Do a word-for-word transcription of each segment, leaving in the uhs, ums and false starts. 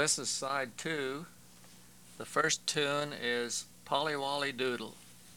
This is side two. The first tune is Polly Wolly Doodle.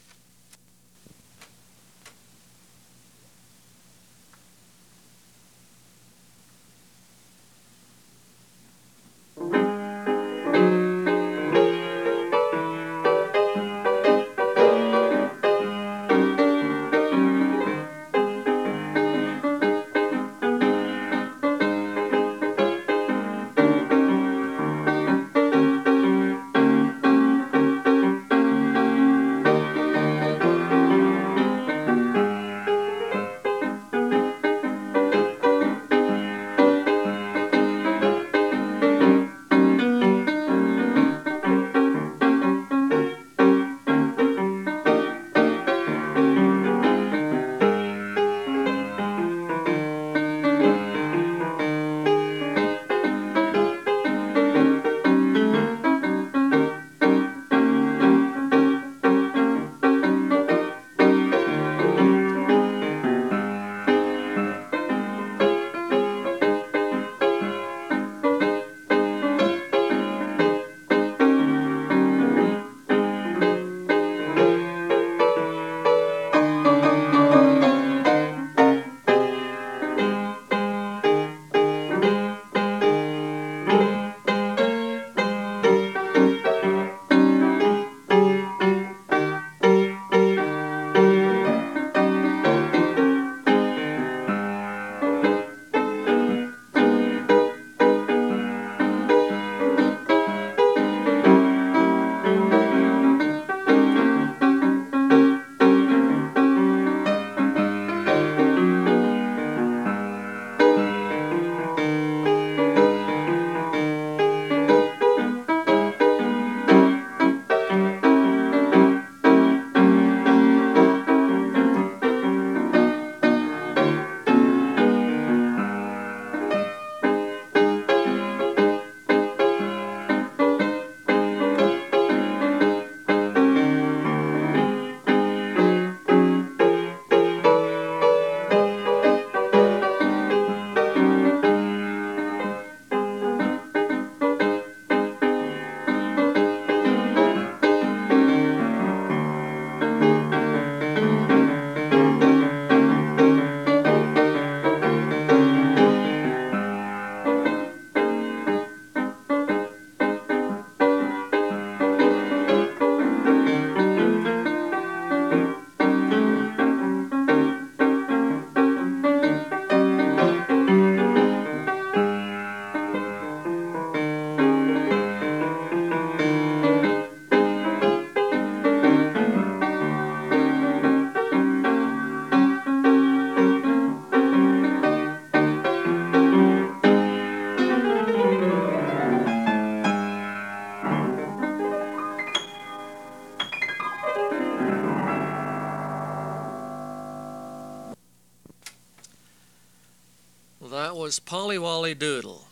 That was Polly Wolly Doodle.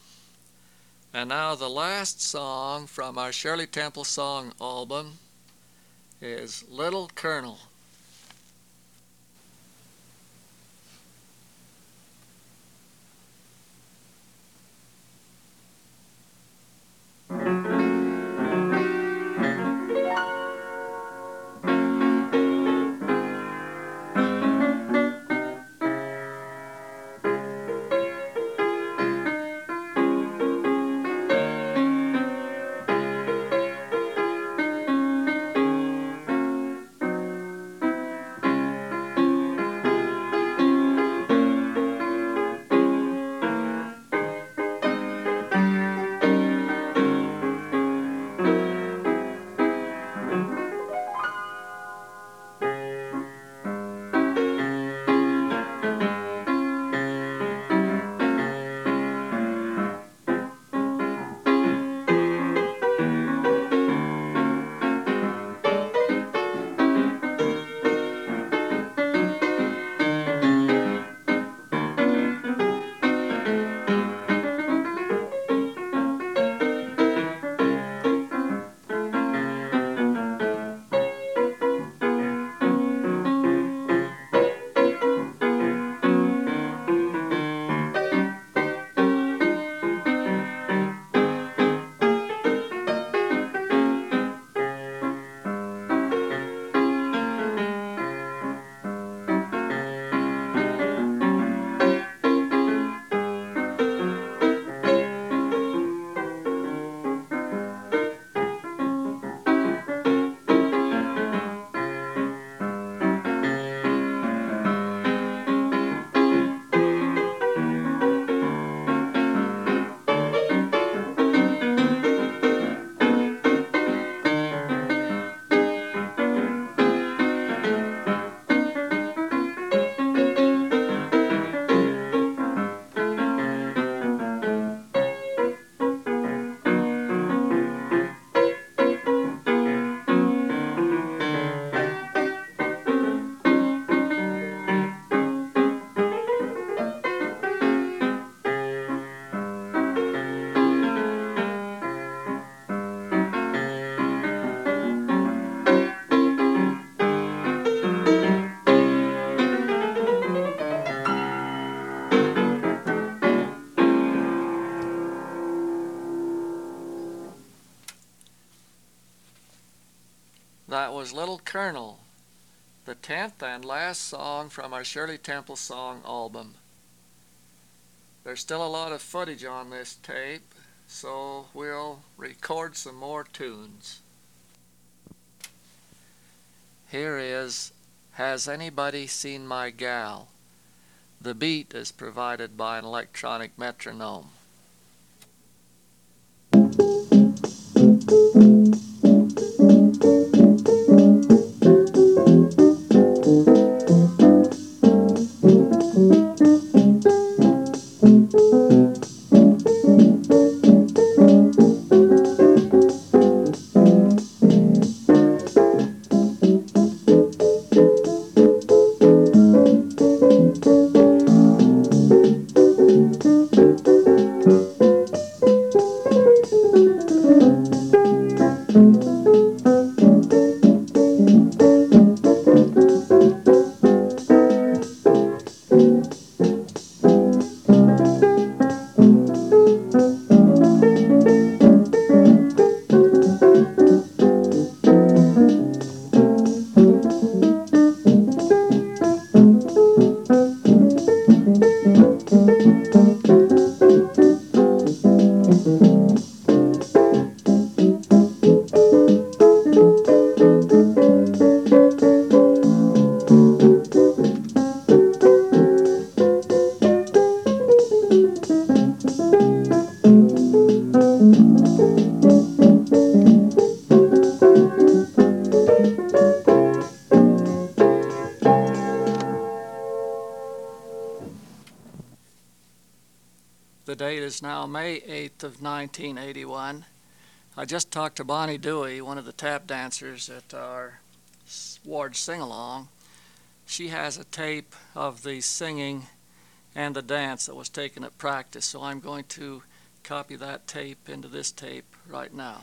And now the last song from our Shirley Temple Song album is Little Colonel. That was Little Colonel, the tenth and last song from our Shirley Temple Song album. There's still a lot of footage on this tape, so we'll record some more tunes. Here is Has Anybody Seen My Gal? The beat is provided by an electronic metronome. The date is now May eighth of nineteen eighty-one. I just talked to Bonnie Dewey, one of the tap dancers at our ward sing-along. She has a tape of the singing and the dance that was taken at practice, so I'm going to copy that tape into this tape right now.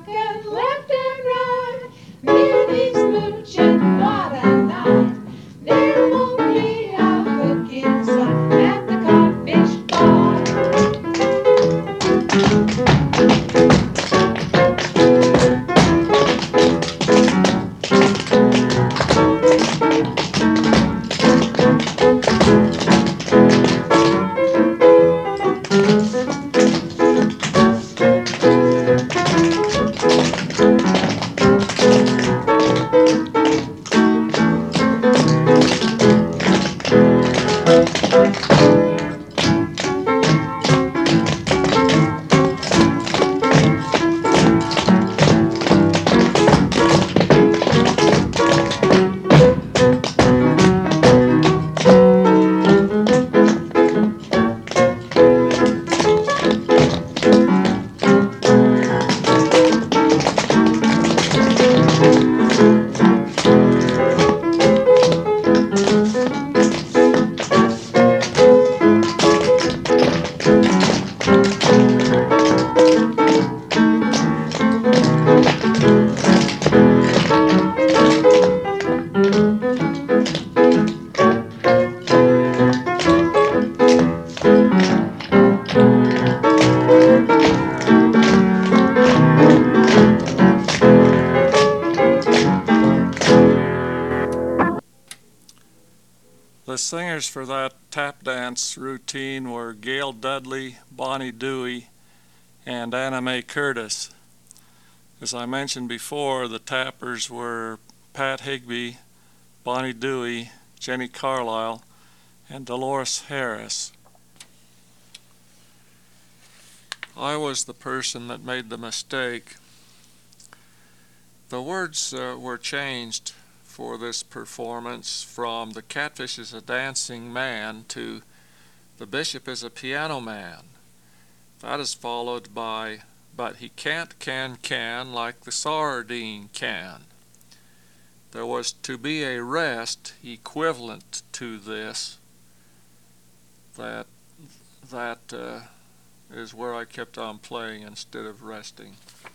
Left and right, Minnie's mooching, what a night. The singers for that tap dance routine were Gail Dudley, Bonnie Dewey, and Anna Mae Curtis. As I mentioned before, the tappers were Pat Higby, Bonnie Dewey, Jenny Carlisle, and Dolores Harris. I was the person that made the mistake. The words uh, were changed for this performance from "The Catfish is a Dancing Man" to "The Bishop is a Piano Man." That is followed by "But he can't can can like the sardine can." There was to be a rest equivalent to this. That, that uh, is where I kept on playing instead of resting.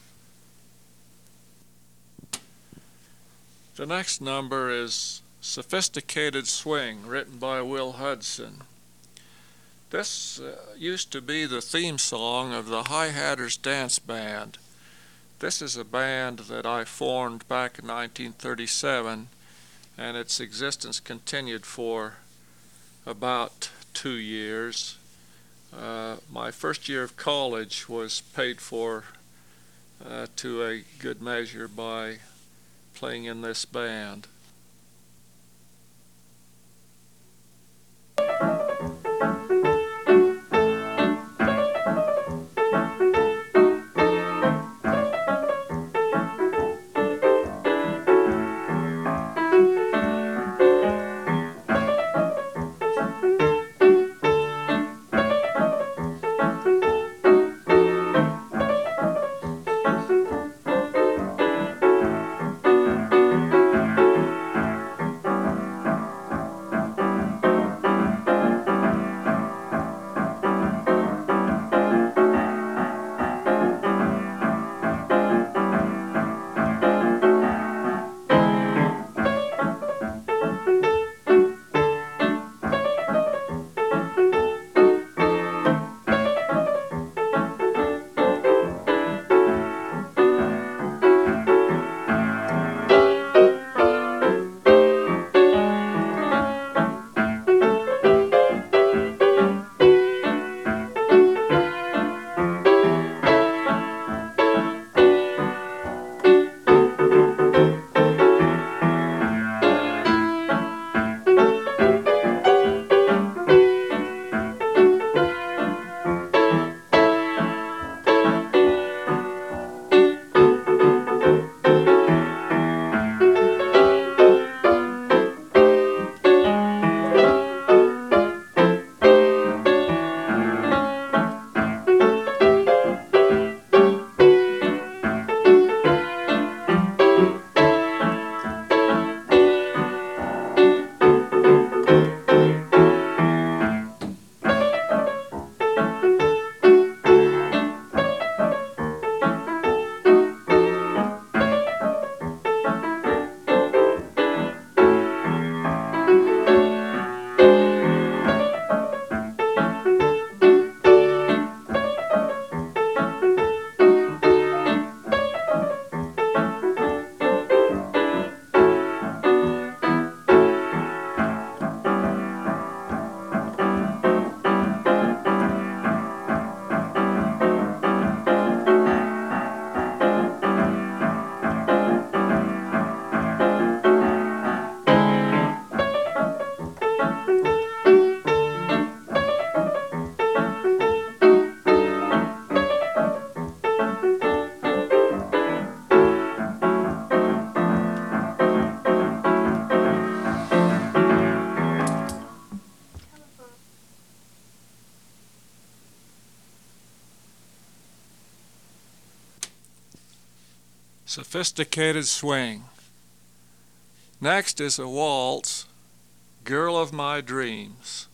The next number is "Sophisticated Swing," written by Will Hudson. This uh, used to be the theme song of the High Hatters Dance Band. This is a band that I formed back in nineteen thirty-seven, and its existence continued for about two years. Uh, my first year of college was paid for uh, to a good measure by playing in this band. Sophisticated Swing. Next is a waltz, "Girl of My Dreams."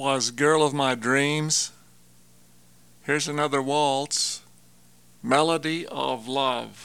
was Girl of My Dreams. Here's another waltz, Melody of Love.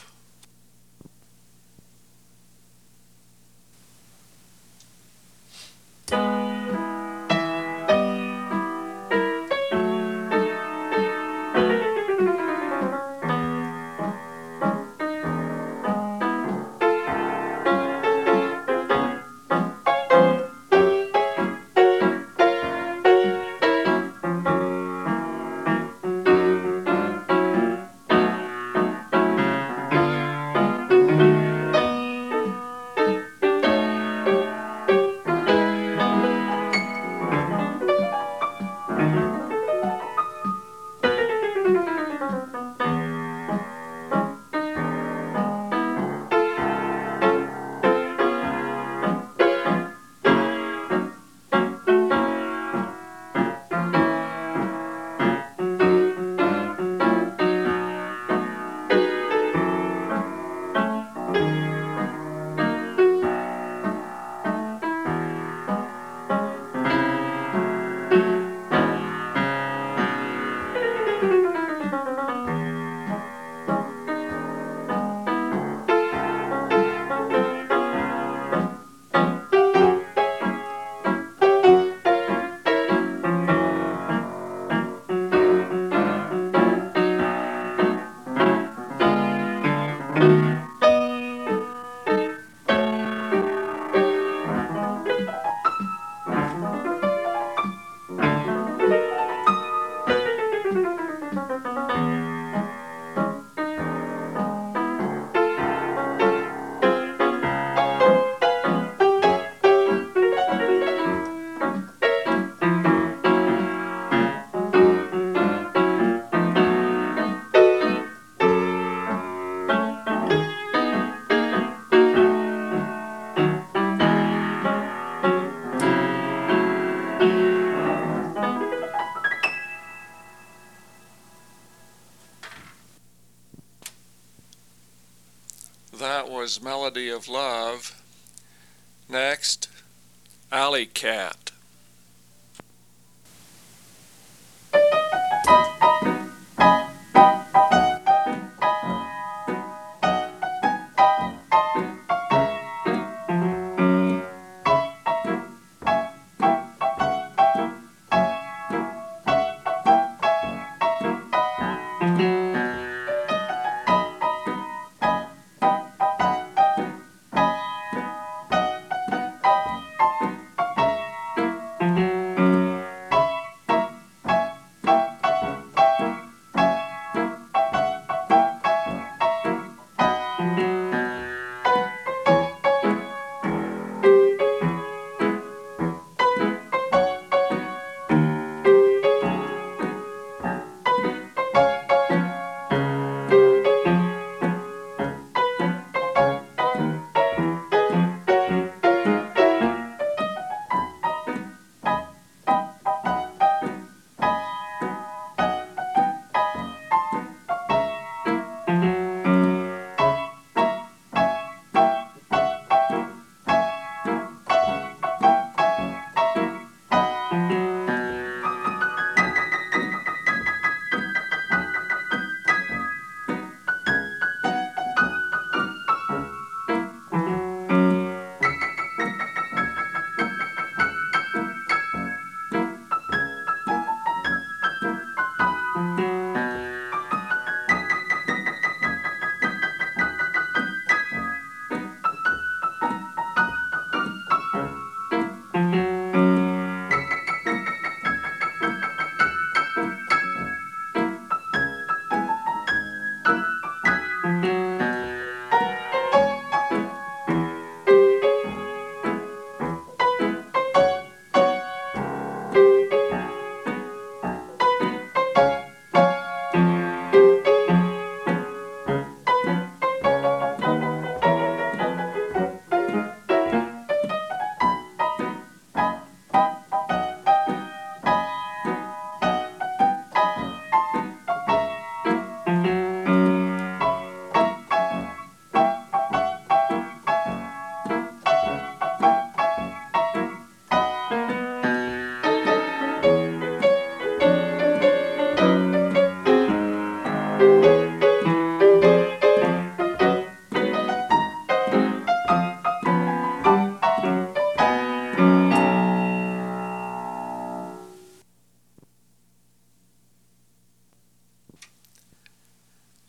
That was Melody of Love. Next, Alley Cat.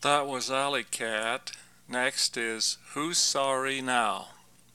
That was Alley Cat. Next is Who's Sorry Now?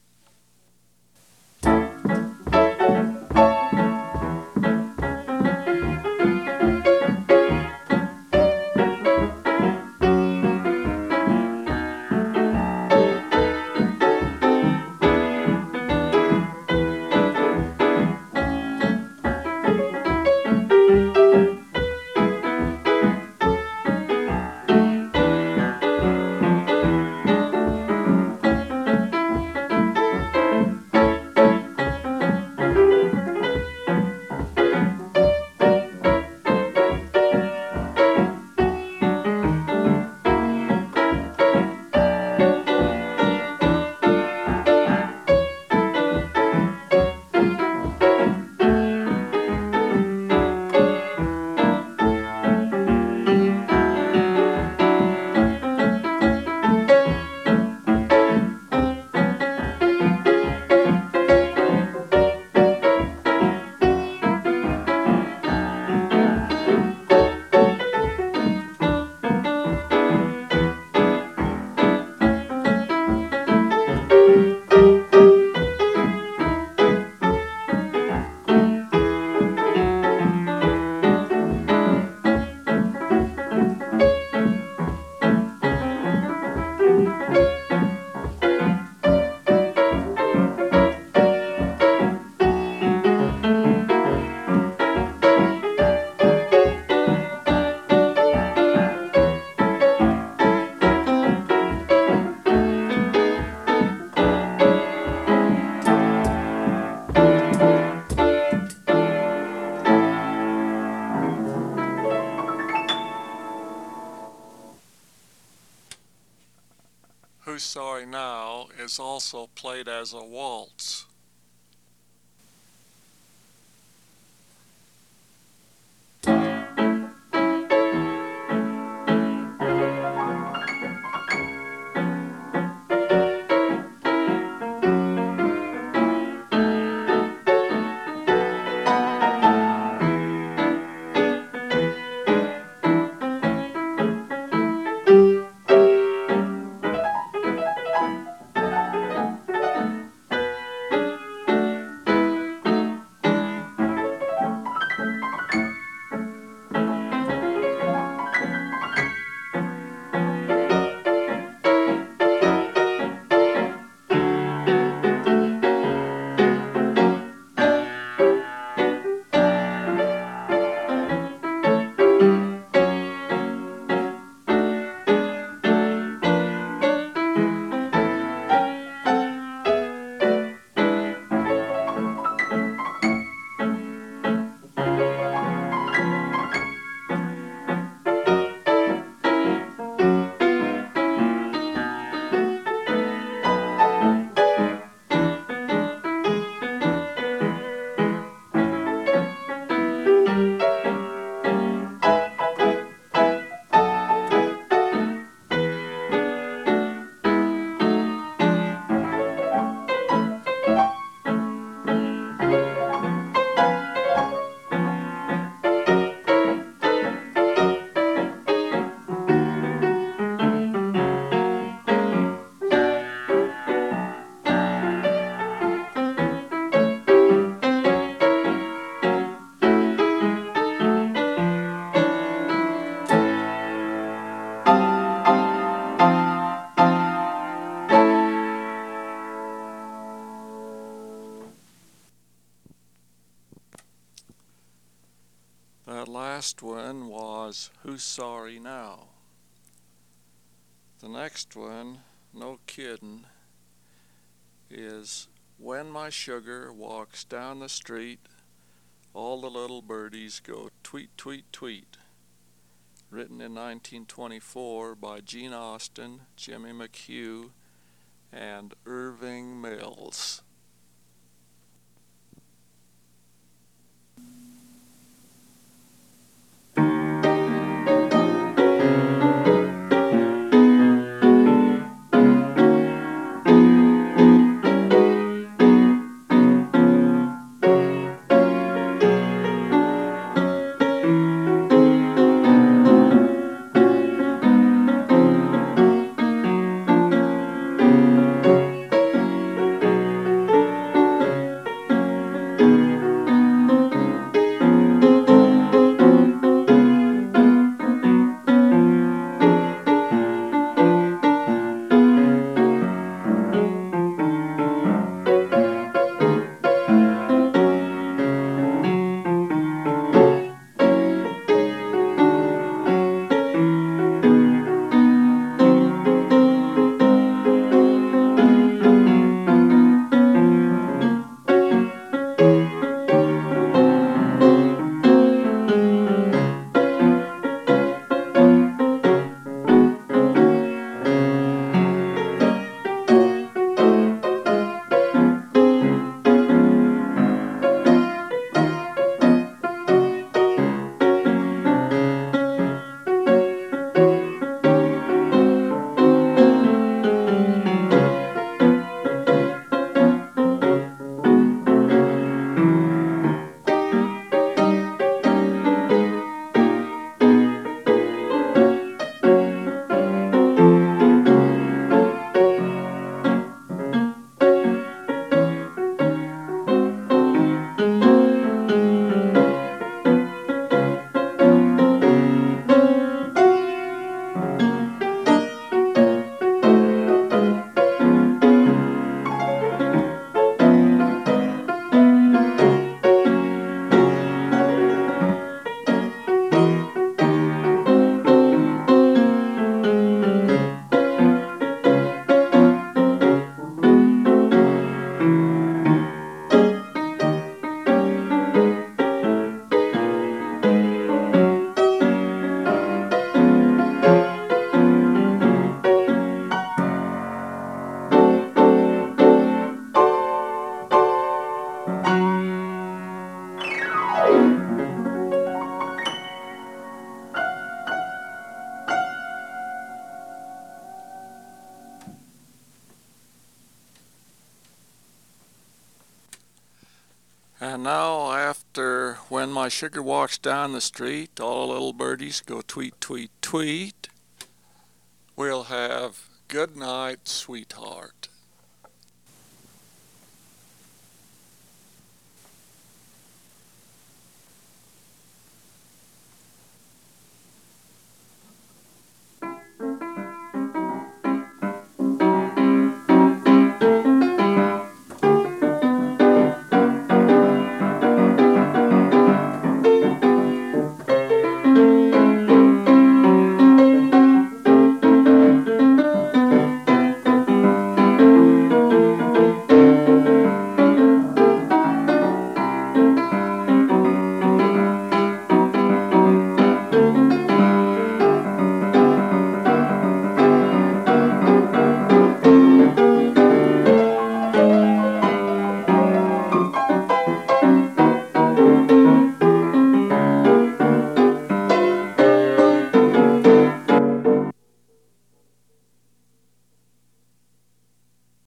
Who's Sorry Now is also played as a waltz. That last one was Who's Sorry Now? The next one, no kidding, is When My Sugar Walks Down the Street, All the Little Birdies Go Tweet, Tweet, Tweet. Written in nineteen twenty-four by Gene Austin, Jimmy McHugh, and Irving Mills. And now, after When My Sugar Walks Down the Street, all the little birdies go tweet, tweet, tweet, we'll have Good Night, Sweetheart.